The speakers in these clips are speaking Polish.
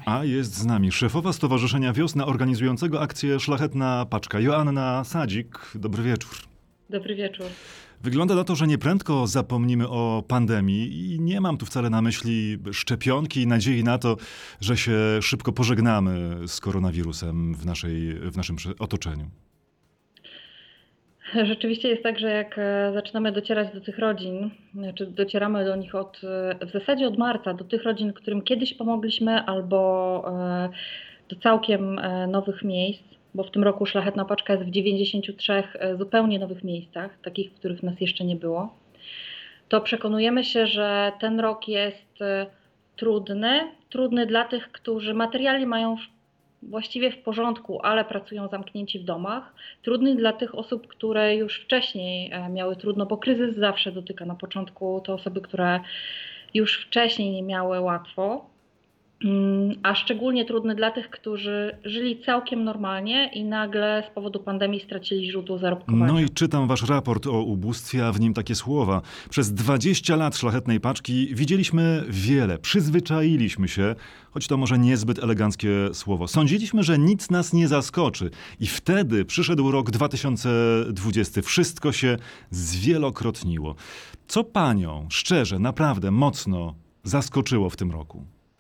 A jest z nami szefowa Stowarzyszenia Wiosna organizującego akcję Szlachetna Paczka, Joanna Sadzik. Dobry wieczór. Dobry wieczór. Wygląda na to, że nieprędko zapomnimy o pandemii i nie mam tu wcale na myśli szczepionki i nadziei na to, że się szybko pożegnamy z koronawirusem w naszym otoczeniu. Rzeczywiście jest tak, że jak zaczynamy docierać do tych rodzin, czy docieramy do nich w zasadzie od marca, do tych rodzin, którym kiedyś pomogliśmy, albo do całkiem nowych miejsc, bo w tym roku Szlachetna Paczka jest w 93 zupełnie nowych miejscach, takich, w których nas jeszcze nie było, to przekonujemy się, że ten rok jest trudny dla tych, którzy materialnie mają właściwie w porządku, ale pracują zamknięci w domach. Trudny dla tych osób, które już wcześniej miały trudno, bo kryzys zawsze dotyka na początku te osoby, które już wcześniej nie miały łatwo. A szczególnie trudny dla tych, którzy żyli całkiem normalnie i nagle z powodu pandemii stracili źródło zarobkowania. No i czytam wasz raport o ubóstwie, a w nim takie słowa. Przez 20 lat Szlachetnej Paczki widzieliśmy wiele, przyzwyczailiśmy się, choć to może niezbyt eleganckie słowo. Sądziliśmy, że nic nas nie zaskoczy. I wtedy przyszedł rok 2020. Wszystko się zwielokrotniło. Co panią, szczerze, naprawdę mocno zaskoczyło w tym roku?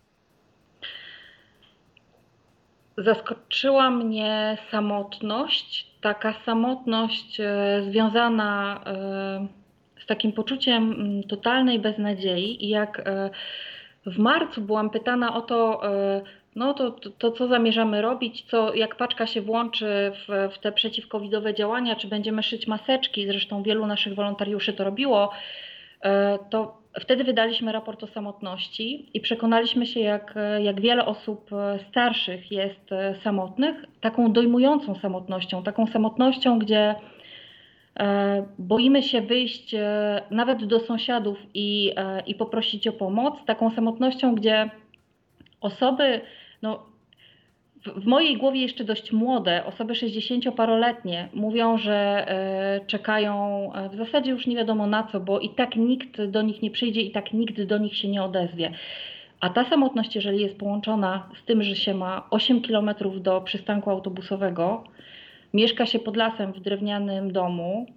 Zaskoczyła mnie samotność, taka samotność związana z takim poczuciem totalnej beznadziei. I jak w marcu byłam pytana o to, no to co zamierzamy robić, jak paczka się włączy w te przeciwcovidowe działania, czy będziemy szyć maseczki, zresztą wielu naszych wolontariuszy to robiło, to wtedy wydaliśmy raport o samotności i przekonaliśmy się, jak wiele osób starszych jest samotnych, taką dojmującą samotnością, gdzie boimy się wyjść nawet do sąsiadów i poprosić o pomoc, taką samotnością, gdzie osoby, w mojej głowie jeszcze dość młode, osoby 60-paroletnie mówią, że czekają w zasadzie już nie wiadomo na co, bo i tak nikt do nich nie przyjdzie, i tak nikt do nich się nie odezwie. A ta samotność, jeżeli jest połączona z tym, że się ma 8 kilometrów do przystanku autobusowego, mieszka się pod lasem w drewnianym domu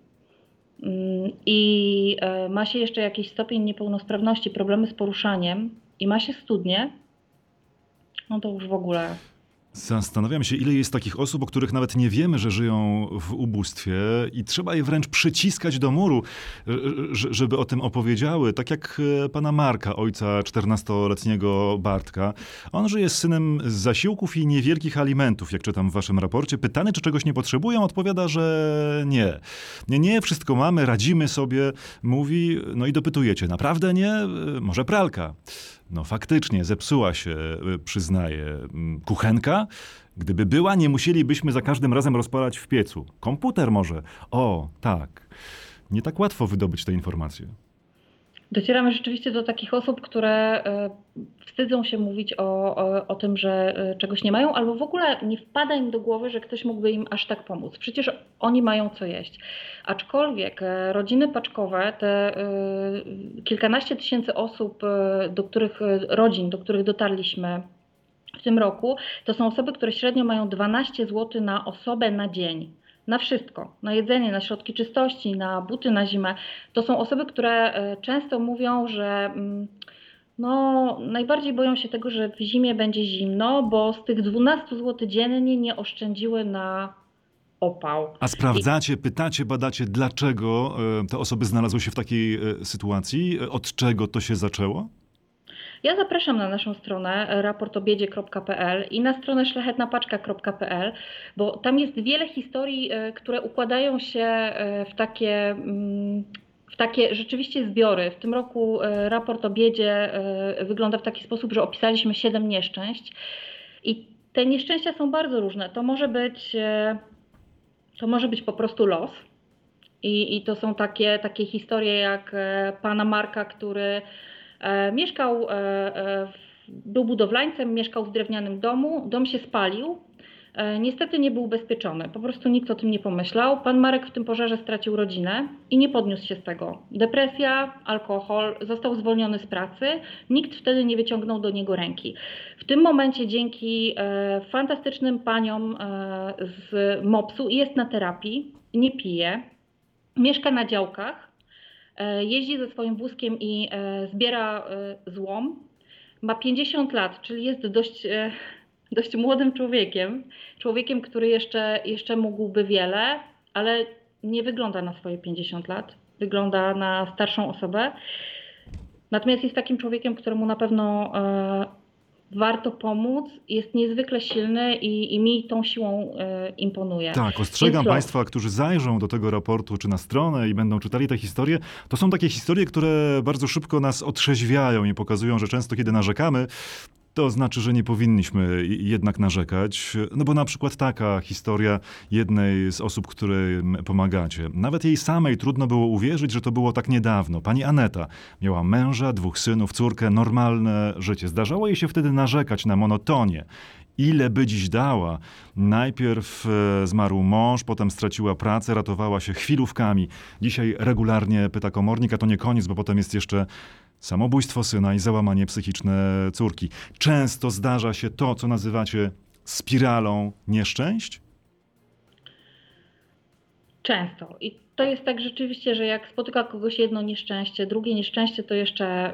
i ma się jeszcze jakiś stopień niepełnosprawności, problemy z poruszaniem i ma się studnię, no to już w ogóle... Zastanawiam się, ile jest takich osób, o których nawet nie wiemy, że żyją w ubóstwie i trzeba je wręcz przyciskać do muru, żeby o tym opowiedziały. Tak jak pana Marka, ojca 14-letniego Bartka. On żyje z synem z zasiłków i niewielkich alimentów, jak czytam w waszym raporcie. Pytany, czy czegoś nie potrzebują, odpowiada, że nie. Nie, wszystko mamy, radzimy sobie, mówi, no i dopytujecie, naprawdę nie? Może pralka? No faktycznie, zepsuła się, przyznaję, kuchenka. Gdyby była, nie musielibyśmy za każdym razem rozpalać w piecu. Komputer może. O, tak. Nie tak łatwo wydobyć te informacje. Docieramy rzeczywiście do takich osób, które wstydzą się mówić o tym, że czegoś nie mają, albo w ogóle nie wpada im do głowy, że ktoś mógłby im aż tak pomóc. Przecież oni mają co jeść. Aczkolwiek rodziny paczkowe, te kilkanaście tysięcy osób, rodzin, do których dotarliśmy w tym roku, to są osoby, które średnio mają 12 zł na osobę na dzień. Na wszystko, na jedzenie, na środki czystości, na buty na zimę. To są osoby, które często mówią, że najbardziej boją się tego, że w zimie będzie zimno, bo z tych 12 zł dziennie nie oszczędziły na opał. A sprawdzacie, pytacie, badacie, dlaczego te osoby znalazły się w takiej sytuacji? Od czego to się zaczęło? Ja zapraszam na naszą stronę raportobiedzie.pl i na stronę szlachetnapaczka.pl, bo tam jest wiele historii, które układają się w takie rzeczywiście zbiory. W tym roku raport o biedzie wygląda w taki sposób, że opisaliśmy 7 nieszczęść i te nieszczęścia są bardzo różne. To może być po prostu los i to są takie historie jak pana Marka, który był budowlańcem, mieszkał w drewnianym domu, dom się spalił, Niestety nie był ubezpieczony, po prostu nikt o tym nie pomyślał. Pan Marek w tym pożarze stracił rodzinę i nie podniósł się z tego. Depresja, alkohol, został zwolniony z pracy, nikt wtedy nie wyciągnął do niego ręki. W tym momencie dzięki fantastycznym paniom z MOPS-u jest na terapii, nie pije, mieszka na działkach, jeździ ze swoim wózkiem i zbiera złom. Ma 50 lat, czyli jest dość młodym człowiekiem, który jeszcze mógłby wiele, ale nie wygląda na swoje 50 lat, wygląda na starszą osobę. Natomiast jest takim człowiekiem, któremu na pewno warto pomóc, jest niezwykle silny i mi tą siłą imponuje. Tak, ostrzegam Państwa, którzy zajrzą do tego raportu czy na stronę i będą czytali te historie. To są takie historie, które bardzo szybko nas otrzeźwiają i pokazują, że często kiedy narzekamy, to znaczy, że nie powinniśmy jednak narzekać, no bo na przykład taka historia jednej z osób, którym pomagacie. Nawet jej samej trudno było uwierzyć, że to było tak niedawno. Pani Aneta miała męża, 2 synów, córkę, normalne życie. Zdarzało jej się wtedy narzekać na monotonię. Ile by dziś dała? Najpierw zmarł mąż, potem straciła pracę, ratowała się chwilówkami. Dzisiaj regularnie pyta komornik, a to nie koniec, bo potem jest jeszcze samobójstwo syna i załamanie psychiczne córki. Często zdarza się to, co nazywacie spiralą nieszczęść? Często. I to jest tak rzeczywiście, że jak spotyka kogoś jedno nieszczęście, drugie nieszczęście, to jeszcze...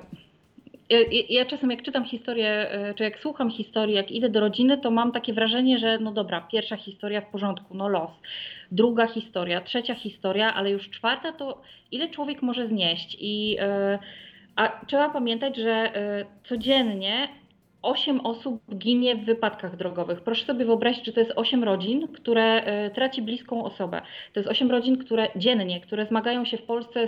Ja czasem jak czytam historię, czy jak słucham historii, jak idę do rodziny, to mam takie wrażenie, że no dobra, pierwsza historia w porządku, no los. Druga historia, trzecia historia, ale już czwarta to ile człowiek może znieść? A trzeba pamiętać, że codziennie 8 osób ginie w wypadkach drogowych. Proszę sobie wyobrazić, że to jest 8 rodzin, które traci bliską osobę. To jest 8 rodzin, które dziennie, które zmagają się w Polsce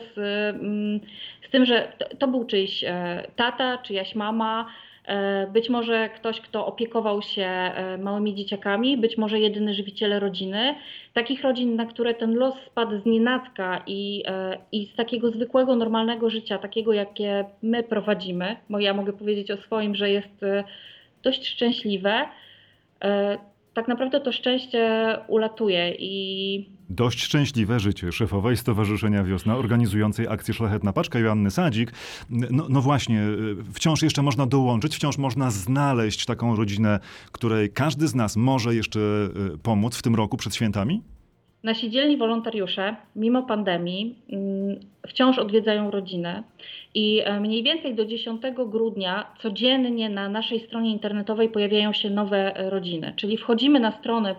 z tym, że to był czyjś tata, czyjaś mama, być może ktoś, kto opiekował się małymi dzieciakami, być może jedyny żywiciel rodziny. Takich rodzin, na które ten los spadł znienacka i z takiego zwykłego, normalnego życia, takiego jakie my prowadzimy, bo ja mogę powiedzieć o swoim, że jest dość szczęśliwe, tak naprawdę to szczęście ulatuje i... Dość szczęśliwe życie szefowej Stowarzyszenia Wiosna, organizującej akcję Szlachetna Paczka, Joanny Sadzik. No właśnie, wciąż jeszcze można dołączyć, wciąż można znaleźć taką rodzinę, której każdy z nas może jeszcze pomóc w tym roku przed świętami? Nasi dzielni wolontariusze, mimo pandemii, wciąż odwiedzają rodzinę i mniej więcej do 10 grudnia codziennie na naszej stronie internetowej pojawiają się nowe rodziny. Czyli wchodzimy na stronę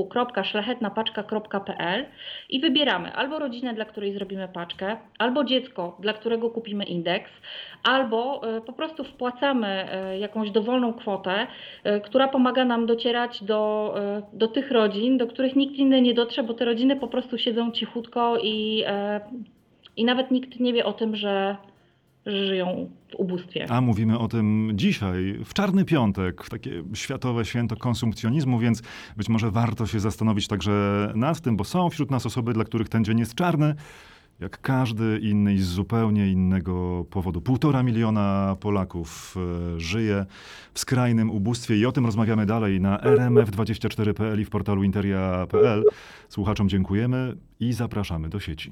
www.szlachetnapaczka.pl i wybieramy albo rodzinę, dla której zrobimy paczkę, albo dziecko, dla którego kupimy indeks, albo po prostu wpłacamy jakąś dowolną kwotę, która pomaga nam docierać do tych rodzin, do których nikt inny nie dotrze, bo te rodziny po prostu siedzą cichutko i nawet nikt nie wie o tym, że żyją w ubóstwie. A mówimy o tym dzisiaj, w Czarny Piątek, w takie światowe święto konsumpcjonizmu, więc być może warto się zastanowić także nad tym, bo są wśród nas osoby, dla których ten dzień jest czarny, jak każdy inny i z zupełnie innego powodu. 1,5 miliona Polaków żyje w skrajnym ubóstwie i o tym rozmawiamy dalej na rmf24.pl i w portalu interia.pl. Słuchaczom dziękujemy i zapraszamy do sieci.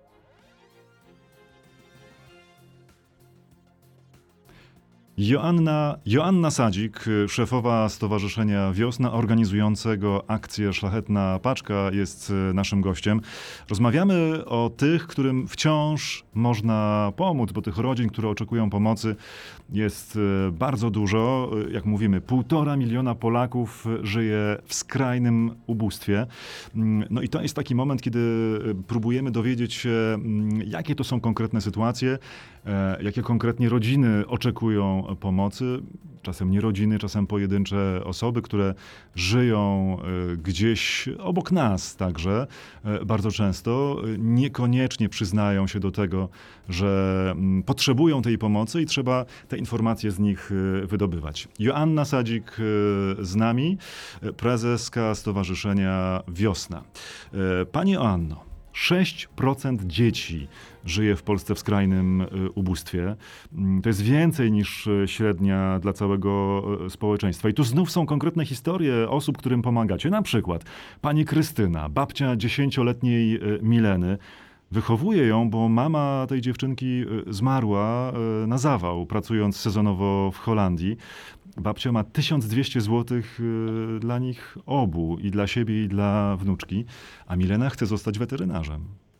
Joanna Sadzik, szefowa Stowarzyszenia Wiosna, organizującego akcję Szlachetna Paczka, jest naszym gościem. Rozmawiamy o tych, którym wciąż można pomóc, bo tych rodzin, które oczekują pomocy, jest bardzo dużo. Jak mówimy, 1,5 miliona Polaków żyje w skrajnym ubóstwie. No i to jest taki moment, kiedy próbujemy dowiedzieć się, jakie to są konkretne sytuacje, jakie konkretnie rodziny oczekują pomocy. Czasem nie rodziny, czasem pojedyncze osoby, które żyją gdzieś obok nas także. Bardzo często niekoniecznie przyznają się do tego, że potrzebują tej pomocy i trzeba te informacje z nich wydobywać. Joanna Sadzik z nami, prezeska Stowarzyszenia Wiosna. Pani Joanno, 6% dzieci żyje w Polsce w skrajnym ubóstwie. To jest więcej niż średnia dla całego społeczeństwa. I tu znów są konkretne historie osób, którym pomagacie. Na przykład pani Krystyna, babcia 10-letniej Mileny. Wychowuje ją, bo mama tej dziewczynki zmarła na zawał, pracując sezonowo w Holandii. Babcia ma 1200 zł dla nich obu, i dla siebie, i dla wnuczki, a Milena chce zostać weterynarzem.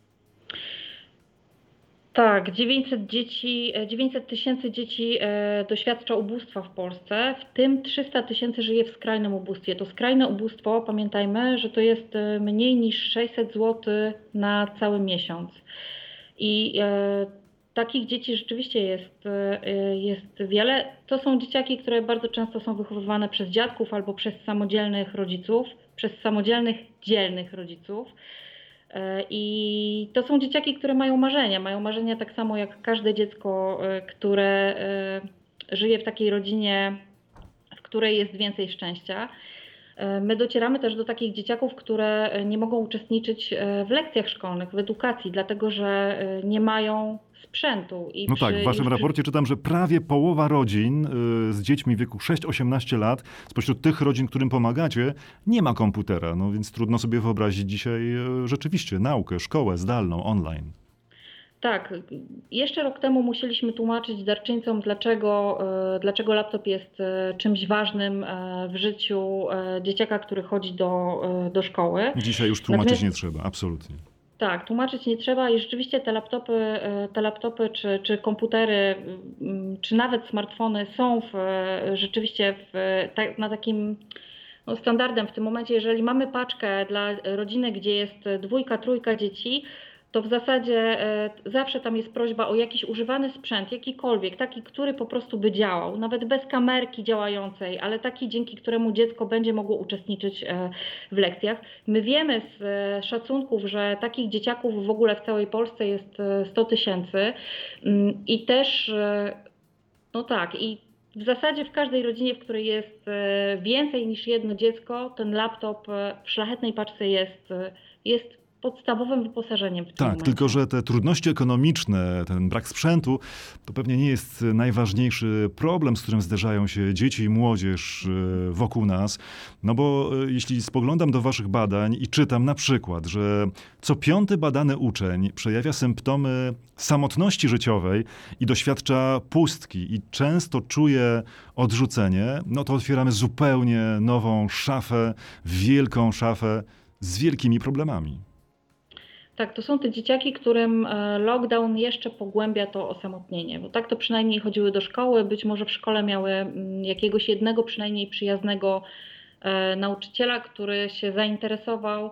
Tak, 900 tysięcy dzieci doświadcza ubóstwa w Polsce, w tym 300 tysięcy żyje w skrajnym ubóstwie. To skrajne ubóstwo, pamiętajmy, że to jest mniej niż 600 zł na cały miesiąc. I takich dzieci rzeczywiście jest wiele. To są dzieciaki, które bardzo często są wychowywane przez dziadków albo przez samodzielnych rodziców, przez samodzielnych, dzielnych rodziców. I to są dzieciaki, które mają marzenia. Mają marzenia tak samo jak każde dziecko, które żyje w takiej rodzinie, w której jest więcej szczęścia. My docieramy też do takich dzieciaków, które nie mogą uczestniczyć w lekcjach szkolnych, w edukacji, dlatego że nie mają sprzętu. No tak, w waszym raporcie czytam, że prawie połowa rodzin z dziećmi w wieku 6-18 lat, spośród tych rodzin, którym pomagacie, nie ma komputera. No więc trudno sobie wyobrazić dzisiaj rzeczywiście naukę, szkołę zdalną, online. Tak, jeszcze rok temu musieliśmy tłumaczyć darczyńcom, dlaczego laptop jest czymś ważnym w życiu dzieciaka, który chodzi do szkoły. Dzisiaj już tłumaczyć nie trzeba, absolutnie. Tak, tłumaczyć nie trzeba i rzeczywiście te laptopy czy komputery, czy nawet smartfony są rzeczywiście na takim standardem w tym momencie. Jeżeli mamy paczkę dla rodziny, gdzie jest 2, 3 dzieci, to w zasadzie zawsze tam jest prośba o jakiś używany sprzęt, jakikolwiek, taki, który po prostu by działał, nawet bez kamerki działającej, ale taki, dzięki któremu dziecko będzie mogło uczestniczyć w lekcjach. My wiemy z szacunków, że takich dzieciaków w ogóle w całej Polsce jest 100 tysięcy i też, no tak, i w zasadzie w każdej rodzinie, w której jest więcej niż jedno dziecko, ten laptop w szlachetnej paczce jest podstawowym wyposażeniem w tym momencie. Tylko że te trudności ekonomiczne, ten brak sprzętu, to pewnie nie jest najważniejszy problem, z którym zderzają się dzieci i młodzież wokół nas. No bo jeśli spoglądam do waszych badań i czytam na przykład, że co 5. badany uczeń przejawia symptomy samotności życiowej i doświadcza pustki i często czuje odrzucenie, no to otwieramy zupełnie nową szafę, wielką szafę z wielkimi problemami. Tak, to są te dzieciaki, którym lockdown jeszcze pogłębia to osamotnienie, bo tak to przynajmniej chodziły do szkoły, być może w szkole miały jakiegoś jednego przynajmniej przyjaznego nauczyciela, który się zainteresował.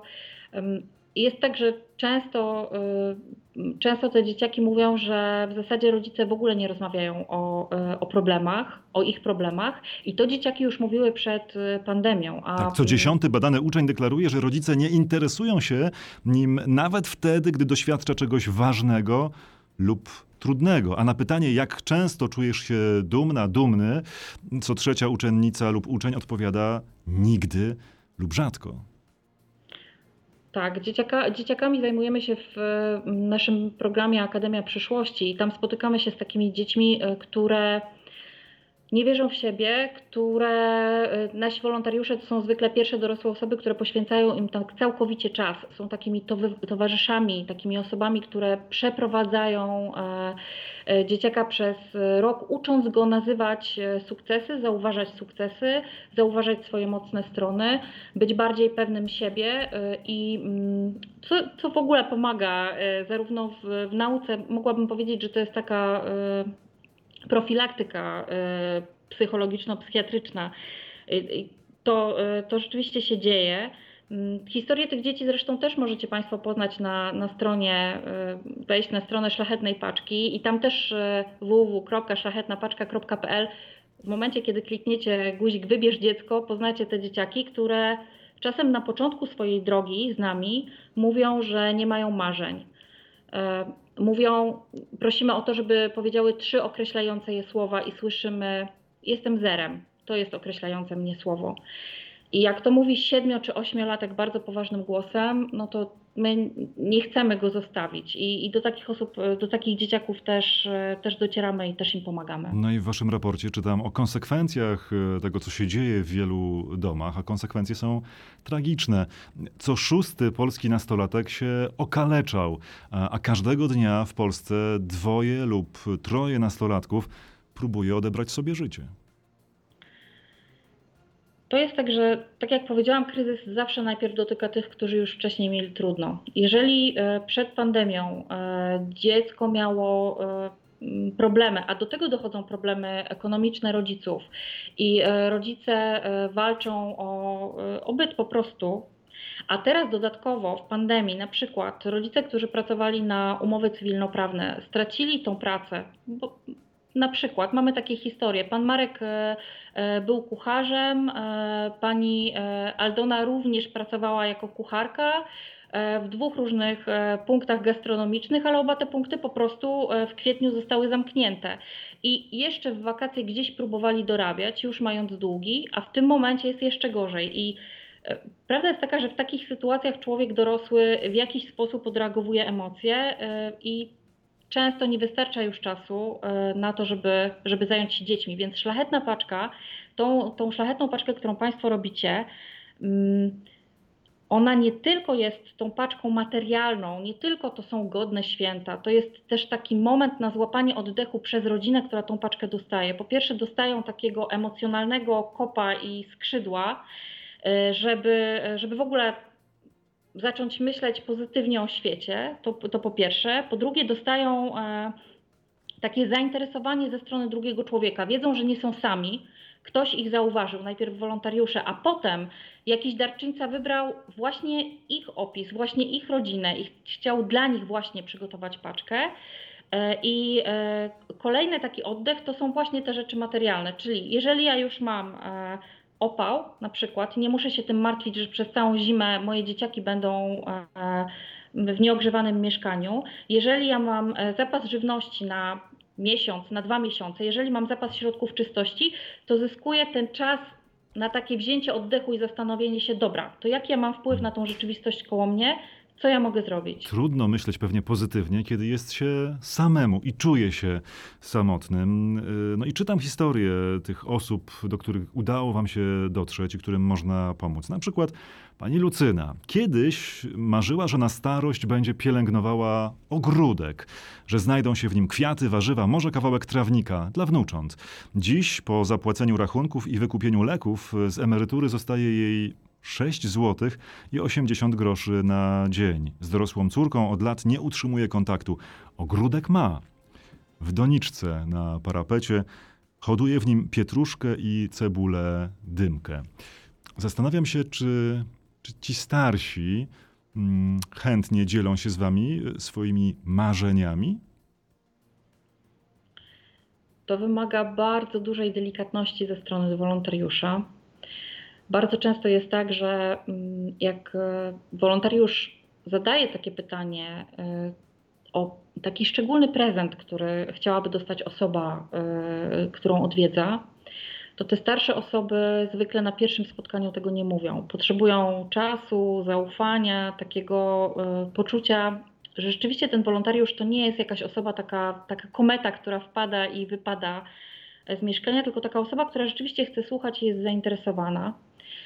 Jest tak, że często te dzieciaki mówią, że w zasadzie rodzice w ogóle nie rozmawiają o problemach, o ich problemach i to dzieciaki już mówiły przed pandemią. Tak, co 10. badany uczeń deklaruje, że rodzice nie interesują się nim nawet wtedy, gdy doświadcza czegoś ważnego lub trudnego. A na pytanie, jak często czujesz się dumna, dumny, co 3. uczennica lub uczeń odpowiada nigdy lub rzadko. Tak, dzieciakami zajmujemy się w naszym programie Akademia Przyszłości i tam spotykamy się z takimi dziećmi, które nie wierzą w siebie, nasi wolontariusze to są zwykle pierwsze dorosłe osoby, które poświęcają im tak całkowicie czas. Są takimi towarzyszami, takimi osobami, które przeprowadzają dzieciaka przez rok, ucząc go nazywać sukcesy, zauważać swoje mocne strony, być bardziej pewnym siebie i co w ogóle pomaga zarówno w nauce, mogłabym powiedzieć, że to jest taka profilaktyka psychologiczno-psychiatryczna. To rzeczywiście się dzieje. Historię tych dzieci zresztą też możecie Państwo poznać na stronie, wejść na stronę Szlachetnej Paczki i tam też www.szlachetnapaczka.pl. W momencie, kiedy klikniecie guzik Wybierz dziecko, poznacie te dzieciaki, które czasem na początku swojej drogi z nami mówią, że nie mają marzeń. Prosimy o to, żeby powiedziały 3 określające je słowa i słyszymy: jestem zerem. To jest określające mnie słowo. I jak to mówi 7- czy 8-latek bardzo poważnym głosem, no to my nie chcemy go zostawić i do takich osób, do takich dzieciaków też docieramy i też im pomagamy. No i w waszym raporcie czytam o konsekwencjach tego, co się dzieje w wielu domach, a konsekwencje są tragiczne. Co szósty polski nastolatek się okaleczał, a każdego dnia w Polsce dwoje lub troje nastolatków próbuje odebrać sobie życie. To jest tak, że tak jak powiedziałam, kryzys zawsze najpierw dotyka tych, którzy już wcześniej mieli trudno. Jeżeli przed pandemią dziecko miało problemy, a do tego dochodzą problemy ekonomiczne rodziców i rodzice walczą o byt po prostu, a teraz dodatkowo w pandemii na przykład rodzice, którzy pracowali na umowy cywilnoprawne, stracili tą pracę, bo na przykład mamy takie historie. Pan Marek był kucharzem, pani Aldona również pracowała jako kucharka w dwóch różnych punktach gastronomicznych, ale oba te punkty po prostu w kwietniu zostały zamknięte. I jeszcze w wakacje gdzieś próbowali dorabiać, już mając długi, a w tym momencie jest jeszcze gorzej. I prawda jest taka, że w takich sytuacjach człowiek dorosły w jakiś sposób odreagowuje emocje i często nie wystarcza już czasu na to, żeby zająć się dziećmi, więc szlachetna paczka, tą szlachetną paczkę, którą Państwo robicie, ona nie tylko jest tą paczką materialną, nie tylko to są godne święta, to jest też taki moment na złapanie oddechu przez rodzinę, która tą paczkę dostaje. Po pierwsze dostają takiego emocjonalnego kopa i skrzydła, żeby w ogóle zacząć myśleć pozytywnie o świecie, to po pierwsze. Po drugie dostają takie zainteresowanie ze strony drugiego człowieka. Wiedzą, że nie są sami. Ktoś ich zauważył, najpierw wolontariusze, a potem jakiś darczyńca wybrał właśnie ich opis, właśnie ich rodzinę i chciał dla nich właśnie przygotować paczkę. I kolejny taki oddech to są właśnie te rzeczy materialne, czyli jeżeli ja już mam opał na przykład, nie muszę się tym martwić, że przez całą zimę moje dzieciaki będą w nieogrzewanym mieszkaniu. Jeżeli ja mam zapas żywności na miesiąc, na 2 miesiące, jeżeli mam zapas środków czystości, to zyskuję ten czas na takie wzięcie oddechu i zastanowienie się, dobra, to jaki ja mam wpływ na tą rzeczywistość koło mnie, co ja mogę zrobić? Trudno myśleć pewnie pozytywnie, kiedy jest się samemu i czuje się samotnym. No i czytam historię tych osób, do których udało wam się dotrzeć i którym można pomóc. Na przykład pani Lucyna. Kiedyś marzyła, że na starość będzie pielęgnowała ogródek, że znajdą się w nim kwiaty, warzywa, może kawałek trawnika dla wnucząt. Dziś, po zapłaceniu rachunków i wykupieniu leków, z emerytury zostaje jej 6 złotych i 80 groszy na dzień. Z dorosłą córką od lat nie utrzymuje kontaktu. Ogródek ma. W doniczce na parapecie hoduje w nim pietruszkę i cebulę dymkę. Zastanawiam się, czy ci starsi chętnie dzielą się z wami swoimi marzeniami? To wymaga bardzo dużej delikatności ze strony wolontariusza. Bardzo często jest tak, że jak wolontariusz zadaje takie pytanie o taki szczególny prezent, który chciałaby dostać osoba, którą odwiedza, to te starsze osoby zwykle na pierwszym spotkaniu tego nie mówią. Potrzebują czasu, zaufania, takiego poczucia, że rzeczywiście ten wolontariusz to nie jest jakaś osoba, taka kometa, która wpada i wypada z mieszkania, tylko taka osoba, która rzeczywiście chce słuchać i jest zainteresowana.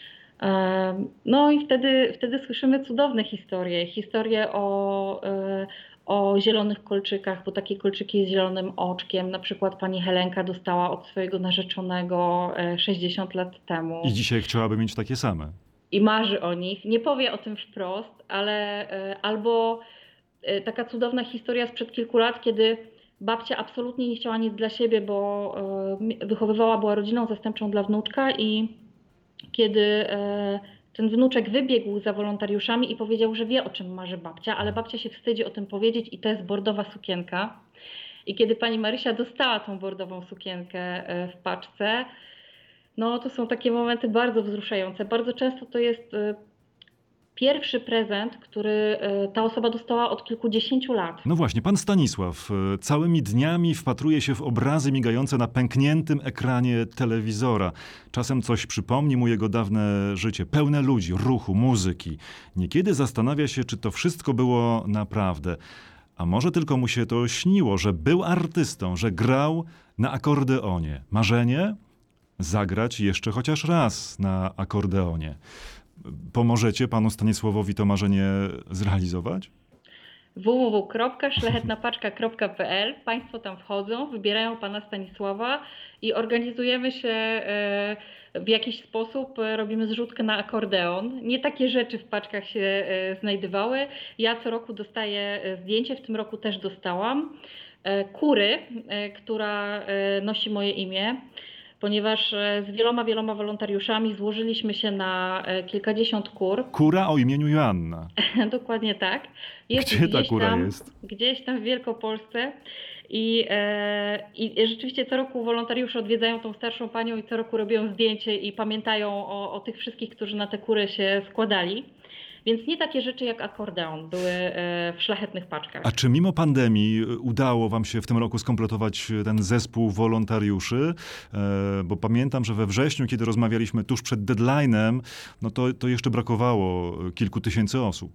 No i wtedy słyszymy cudowne historie. Historie o zielonych kolczykach, bo takie kolczyki z zielonym oczkiem. Na przykład pani Helenka dostała od swojego narzeczonego 60 lat temu. I dzisiaj chciałaby mieć takie same. I marzy o nich. Nie powie o tym wprost, ale albo taka cudowna historia sprzed kilku lat, kiedy babcia absolutnie nie chciała nic dla siebie, bo była rodziną zastępczą dla wnuczka i kiedy ten wnuczek wybiegł za wolontariuszami i powiedział, że wie, o czym marzy babcia, ale babcia się wstydzi o tym powiedzieć i to jest bordowa sukienka. I kiedy pani Marysia dostała tą bordową sukienkę w paczce, no to są takie momenty bardzo wzruszające. Bardzo często to jest pierwszy prezent, który ta osoba dostała od kilkudziesięciu lat. No właśnie, pan Stanisław całymi dniami wpatruje się w obrazy migające na pękniętym ekranie telewizora. Czasem coś przypomni mu jego dawne życie, pełne ludzi, ruchu, muzyki. Niekiedy zastanawia się, czy to wszystko było naprawdę. A może tylko mu się to śniło, że był artystą, że grał na akordeonie. Marzenie? Zagrać jeszcze chociaż raz na akordeonie. Pomożecie panu Stanisławowi to marzenie zrealizować? www.szlachetnapaczka.pl. Państwo tam wchodzą, wybierają pana Stanisława i organizujemy się w jakiś sposób, robimy zrzutkę na akordeon. Nie takie rzeczy w paczkach się znajdowały. Ja co roku dostaję zdjęcie, w tym roku też dostałam kury, która nosi moje imię, ponieważ z wieloma wolontariuszami złożyliśmy się na kilkadziesiąt kur. Kura o imieniu Joanna. Dokładnie tak. Jest Gdzie ta kura jest? Gdzieś tam w Wielkopolsce. I rzeczywiście co roku wolontariusze odwiedzają tą starszą panią i co roku robią zdjęcie i pamiętają o tych wszystkich, którzy na te kury się składali. Więc nie takie rzeczy jak akordeon były w szlachetnych paczkach. A czy mimo pandemii udało wam się w tym roku skompletować ten zespół wolontariuszy? Bo pamiętam, że we wrześniu, kiedy rozmawialiśmy tuż przed deadline'em, no to jeszcze brakowało kilku tysięcy osób.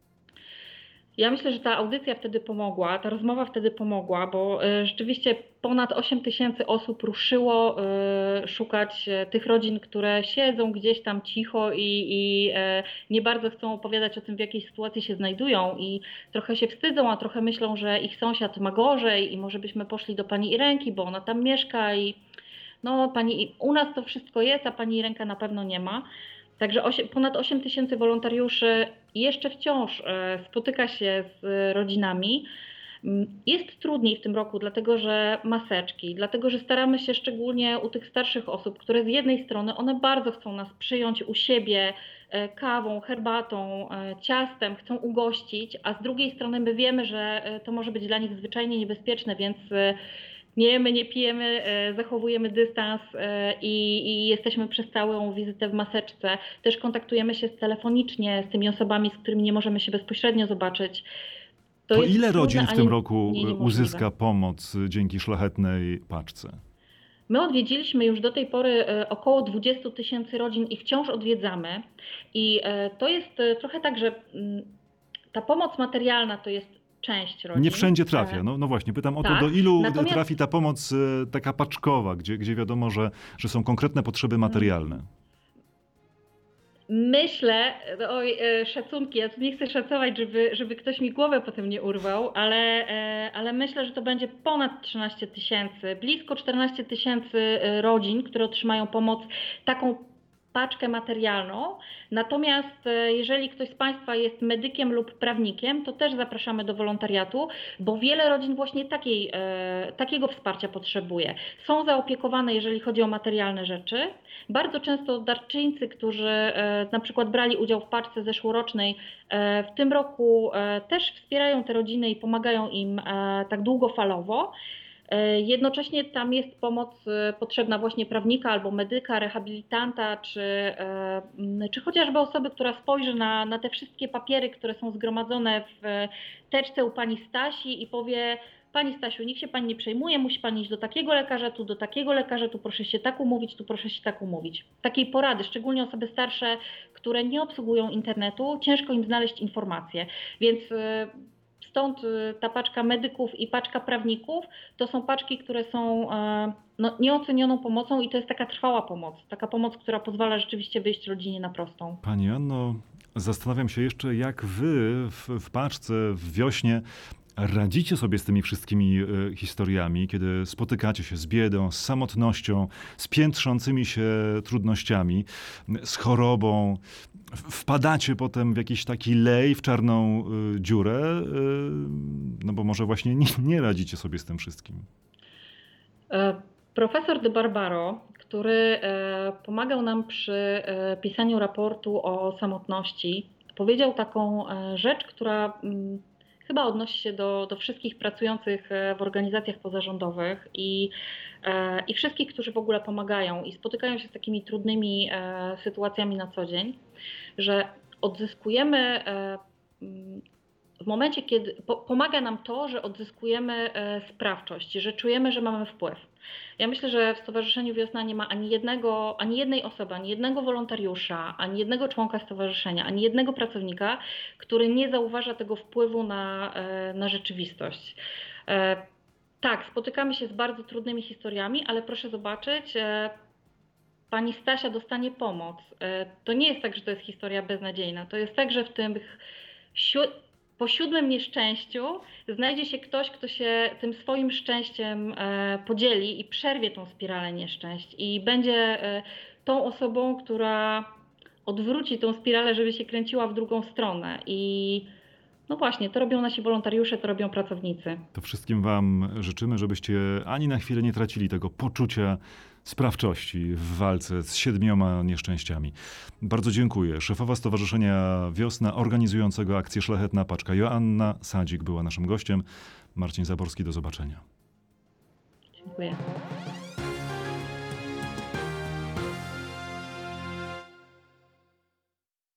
Ja myślę, że ta audycja wtedy pomogła, ta rozmowa wtedy pomogła, bo rzeczywiście ponad 8 tysięcy osób ruszyło szukać tych rodzin, które siedzą gdzieś tam cicho i nie bardzo chcą opowiadać o tym, w jakiej sytuacji się znajdują i trochę się wstydzą, a trochę myślą, że ich sąsiad ma gorzej i może byśmy poszli do pani Irenki, bo ona tam mieszka i no u nas to wszystko jest, a pani Irenka na pewno nie ma. Także ponad 8 tysięcy wolontariuszy jeszcze wciąż spotyka się z rodzinami. Jest trudniej w tym roku, dlatego że maseczki, dlatego że staramy się szczególnie u tych starszych osób, które z jednej strony one bardzo chcą nas przyjąć u siebie kawą, herbatą, ciastem, chcą ugościć, a z drugiej strony my wiemy, że to może być dla nich zwyczajnie niebezpieczne, więc nie jemy, nie pijemy, zachowujemy dystans i jesteśmy przez całą wizytę w maseczce. Też kontaktujemy się telefonicznie z tymi osobami, z którymi nie możemy się bezpośrednio zobaczyć. To ile rodzin w tym roku uzyska pomoc dzięki szlachetnej paczce? My odwiedziliśmy już do tej pory około 20 tysięcy rodzin i wciąż odwiedzamy. I to jest trochę tak, że ta pomoc materialna to jest część rodzin. Nie wszędzie trafia. No właśnie, pytam o to, do ilu trafi ta pomoc taka paczkowa, gdzie wiadomo, że są konkretne potrzeby materialne. Myślę, szacunki, ja tu nie chcę szacować, żeby ktoś mi głowę potem nie urwał, ale myślę, że to będzie ponad 13 tysięcy, blisko 14 tysięcy rodzin, które otrzymają pomoc taką paczkę materialną. Natomiast jeżeli ktoś z Państwa jest medykiem lub prawnikiem, to też zapraszamy do wolontariatu, bo wiele rodzin właśnie takiego wsparcia potrzebuje. Są zaopiekowane, jeżeli chodzi o materialne rzeczy. Bardzo często darczyńcy, którzy na przykład brali udział w paczce zeszłorocznej, w tym roku też wspierają te rodziny i pomagają im tak długofalowo. Jednocześnie tam jest pomoc potrzebna właśnie prawnika albo medyka, rehabilitanta, czy chociażby osoby, która spojrzy na te wszystkie papiery, które są zgromadzone w teczce u pani Stasi i powie: pani Stasiu, niech się pani nie przejmuje, musi pani iść do takiego lekarza, tu do takiego lekarza, tu proszę się tak umówić, tu proszę się tak umówić. Takiej porady, szczególnie osoby starsze, które nie obsługują internetu, ciężko im znaleźć informacje, więc stąd ta paczka medyków i paczka prawników to są paczki, które są nieocenioną pomocą i to jest taka trwała pomoc. Taka pomoc, która pozwala rzeczywiście wyjść rodzinie na prostą. Pani Anno, zastanawiam się jeszcze, jak wy w paczce w wiośnie radzicie sobie z tymi wszystkimi historiami, kiedy spotykacie się z biedą, z samotnością, z piętrzącymi się trudnościami, z chorobą. Wpadacie potem w jakiś taki lej, w czarną dziurę, no bo może właśnie nie radzicie sobie z tym wszystkim. Profesor de Barbaro, który pomagał nam przy pisaniu raportu o samotności, powiedział taką rzecz, która chyba odnosi się do wszystkich pracujących w organizacjach pozarządowych i wszystkich, którzy w ogóle pomagają i spotykają się z takimi trudnymi sytuacjami na co dzień, że odzyskujemy w momencie, kiedy pomaga nam to, że odzyskujemy sprawczość, że czujemy, że mamy wpływ. Ja myślę, że w Stowarzyszeniu Wiosna nie ma ani jednej osoby, ani jednego wolontariusza, ani jednego członka stowarzyszenia, ani jednego pracownika, który nie zauważa tego wpływu na rzeczywistość. Tak, spotykamy się z bardzo trudnymi historiami, ale proszę zobaczyć, pani Stasia dostanie pomoc. To nie jest tak, że to jest historia beznadziejna. To jest tak, że po 7. nieszczęściu znajdzie się ktoś, kto się tym swoim szczęściem podzieli i przerwie tą spiralę nieszczęść i będzie tą osobą, która odwróci tą spiralę, żeby się kręciła w drugą stronę. I no właśnie, to robią nasi wolontariusze, to robią pracownicy. To wszystkim wam życzymy, żebyście ani na chwilę nie tracili tego poczucia sprawczości w walce z 7 nieszczęściami. Bardzo dziękuję. Szefowa Stowarzyszenia Wiosna organizującego akcję Szlachetna Paczka Joanna Sadzik była naszym gościem. Marcin Zaborski, do zobaczenia. Dziękuję.